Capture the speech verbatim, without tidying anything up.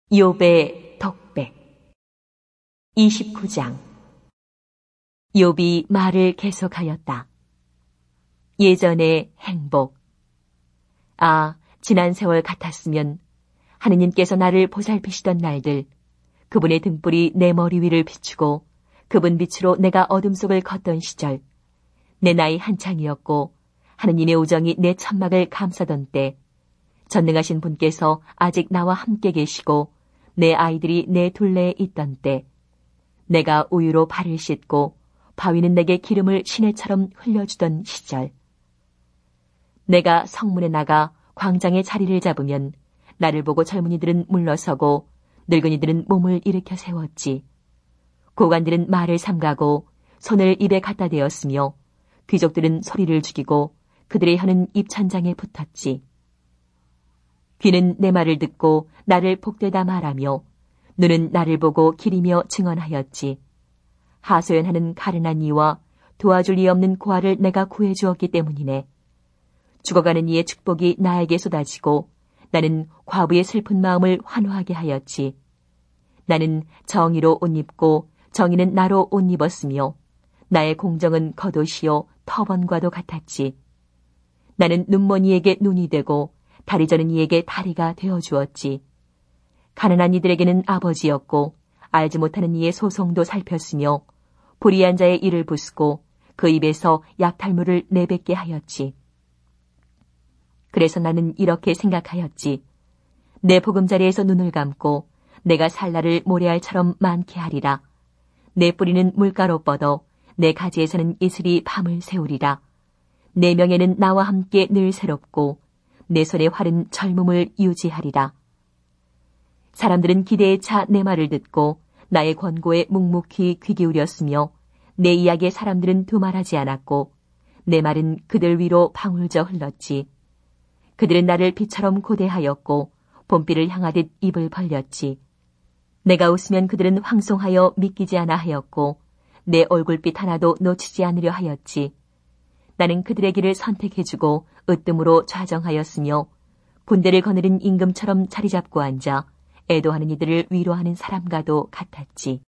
욥의 독백 이십구 장. 욥이 말을 계속하였다. 예전의 행복. 아, 지난 세월 같았으면 하느님께서 나를 보살피시던 날들, 그분의 등불이 내 머리 위를 비추고 그분 빛으로 내가 어둠 속을 걷던 시절, 내 나이 한창이었고 하느님의 우정이 내 천막을 감싸던 때, 전능하신 분께서 아직 나와 함께 계시고 내 아이들이 내 둘레에 있던 때, 내가 우유로 발을 씻고 바위는 내게 기름을 시내처럼 흘려주던 시절, 내가 성문에 나가 광장에 자리를 잡으면 나를 보고 젊은이들은 물러서고 늙은이들은 몸을 일으켜 세웠지. 고관들은 말을 삼가고 손을 입에 갖다 대었으며 귀족들은 소리를 죽이고 그들의 혀는 입천장에 붙었지. 귀는 내 말을 듣고 나를 복되다 말하며 눈은 나를 보고 기리며 증언하였지. 하소연하는 가련한 이와 도와줄 이 없는 고아를 내가 구해주었기 때문이네. 죽어가는 이의 축복이 나에게 쏟아지고 나는 과부의 슬픈 마음을 환호하게 하였지. 나는 정의로 옷 입고 정의는 나로 옷 입었으며 나의 공정은 겉옷이요 터번과도 같았지. 나는 눈먼 이에게 눈이 되고 다리 저는 이에게 다리가 되어주었지. 가난한 이들에게는 아버지였고 알지 못하는 이의 소송도 살폈으며 불의한 자의 이를 부수고 그 입에서 약탈물을 내뱉게 하였지. 그래서 나는 이렇게 생각하였지. 내 보금자리에서 눈을 감고 내가 살 날을 모래알처럼 많게 하리라. 내 뿌리는 물가로 뻗어 내 가지에서는 이슬이 밤을 새우리라. 내 명예는 나와 함께 늘 새롭고 내 손의 활은 젊음을 유지하리라. 사람들은 기대에 차 내 말을 듣고 나의 권고에 묵묵히 귀 기울였으며 내 이야기에 사람들은 두말하지 않았고 내 말은 그들 위로 방울져 흘렀지. 그들은 나를 비처럼 고대하였고 봄비를 향하듯 입을 벌렸지. 내가 웃으면 그들은 황송하여 믿기지 않아 하였고 내 얼굴빛 하나도 놓치지 않으려 하였지. 나는 그들의 길을 선택해주고 으뜸으로 좌정하였으며 군대를 거느린 임금처럼 자리 잡고 앉아 애도하는 이들을 위로하는 사람과도 같았지.